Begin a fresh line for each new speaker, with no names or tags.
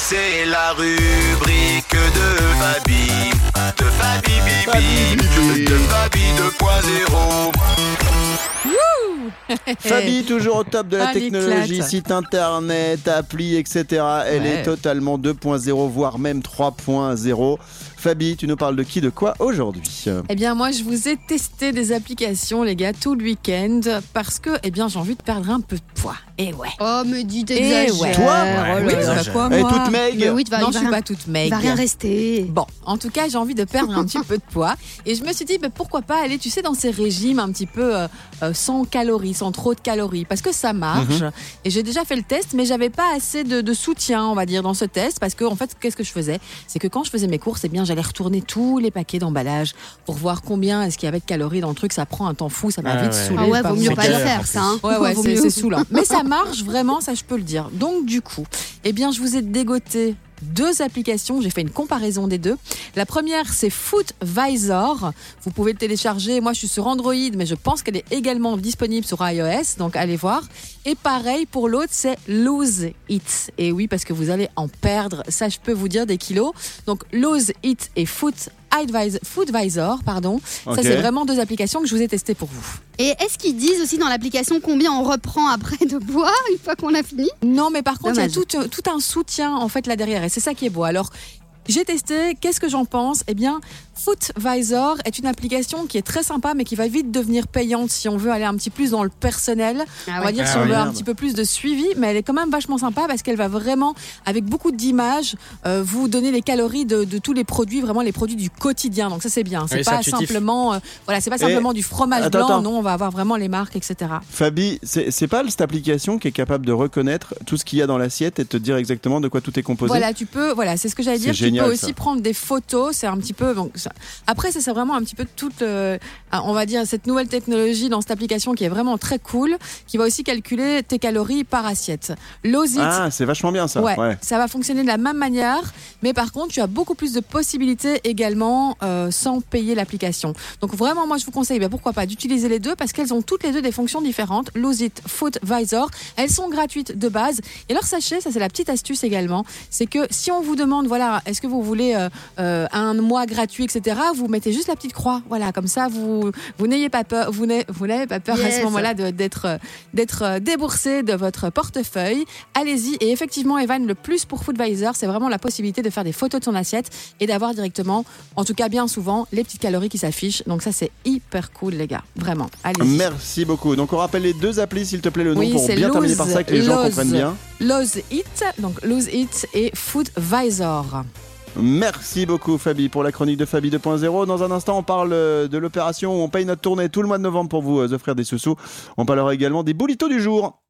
C'est la rubrique de Fabi. De Fabi Bibi. De Fabi 2.0.
Fabi, toujours au top de la technologie,
l'éclate.
site internet, appli, etc. Elle est totalement 2.0, voire même 3.0. Fabi, tu nous parles de qui, de quoi aujourd'hui ?
Eh bien, moi, je vous ai testé des applications, les gars, tout le week-end, parce que, eh bien, j'ai envie de perdre un peu de poids. Et ouais.
Oh, me dis,
Eh
t'exagères.
ouais.
Toi
Oui, tu vas quoi,
Elle est
moi
toute maigre.
Mais oui,
Non, je suis pas toute
il
maigre.
va rien rester.
Bon, en tout cas, j'ai envie de perdre un petit peu de poids. Et je me suis dit, pourquoi pas aller, tu sais, dans ces régimes un petit peu sans calories, sans trop de calories, parce que ça marche. Et j'ai déjà fait le test, mais j'avais pas assez de soutien, on va dire, dans ce test, parce que, en fait, qu'est-ce que je faisais ? C'est que quand je faisais mes courses, eh bien, j'allais retourner tous les paquets d'emballage pour voir combien est-ce qu'il y avait de calories dans le truc. Ça prend un temps fou, ça m'a vite saoulé.
Ah ouais, vaut mieux
C'est
pas le
clair,
faire, ça. Hein.
Ouais,
Vaut
c'est
mieux.
saoulant. Mais ça marche vraiment, ça je peux le dire. Donc du coup, eh bien je vous ai dégoté 2 applications, j'ai fait une comparaison des 2. La première, c'est Foodvisor. Vous pouvez le télécharger. Moi, je suis sur Android, mais je pense qu'elle est également disponible sur iOS, donc allez voir. Et pareil, pour l'autre, c'est Lose It. Et oui, parce que vous allez en perdre, ça je peux vous dire, des kilos. Donc Lose It et Foodvisor, pardon.
Ok.
Ça, c'est vraiment 2 applications que je vous ai testées pour vous.
Et est-ce qu'ils disent aussi dans l'application combien on reprend après de boire une fois qu'on a fini ?
Non, mais par contre, il y a
Dommage.
tout un soutien en fait là derrière, et c'est ça qui est beau. Alors, j'ai testé, qu'est-ce que j'en pense ? Eh bien, Foodvisor est une application qui est très sympa, mais qui va vite devenir payante si on veut aller un petit plus dans le personnel.
Ah
On va dire si on veut un petit peu plus de suivi, mais elle est quand même vachement sympa parce qu'elle va vraiment, avec beaucoup d'images, vous donner les calories de tous les produits, vraiment les produits du quotidien. Donc ça, c'est bien. C'est
Oui,
pas
c'est intuitif.
simplement, c'est pas simplement du fromage
attends,
blanc.
attends.
Non, on va avoir vraiment les marques, etc.
Fabi, c'est pas cette application qui est capable de reconnaître tout ce qu'il y a dans l'assiette et te dire exactement de quoi tout est composé ?
Voilà, c'est ce que j'allais
C'est
dire.
génial,
tu peux aussi
ça.
prendre des photos, c'est un petit peu. Après, ça, c'est vraiment un petit peu toute, on va dire, cette nouvelle technologie dans cette application qui est vraiment très cool, qui va aussi calculer tes calories par assiette. Lose It,
Ah, c'est vachement bien ça. Ouais.
ça va fonctionner de la même manière, mais par contre, tu as beaucoup plus de possibilités également sans payer l'application. Donc vraiment, moi, je vous conseille, pourquoi pas, d'utiliser les 2 parce qu'elles ont toutes les 2 des fonctions différentes. Lose It, Foodvisor, elles sont gratuites de base. Et alors, sachez, ça c'est la petite astuce également, c'est que si on vous demande, voilà, est-ce que vous voulez un mois gratuit, etc., vous mettez juste la petite croix. Voilà, comme ça, vous n'ayez pas peur, vous n'avez pas peur à ce moment-là d'être déboursé de votre portefeuille. Allez-y. Et effectivement, Evan, le plus pour Foodvisor, c'est vraiment la possibilité de faire des photos de son assiette et d'avoir directement, en tout cas bien souvent, les petites calories qui s'affichent. Donc ça, c'est hyper cool, les gars. Vraiment. Allez-y.
Merci beaucoup. Donc on rappelle les 2 applis, s'il te plaît, le nom
Oui,
pour
c'est
bien terminer par ça, que les gens comprennent bien.
Lose It et Foodvisor.
Merci beaucoup Fabi pour la chronique de Fabi 2.0. Dans un instant, on parle de l'opération où on paye notre tournée tout le mois de novembre pour vous offrir des sous-sous. On parlera également des bolitos du jour.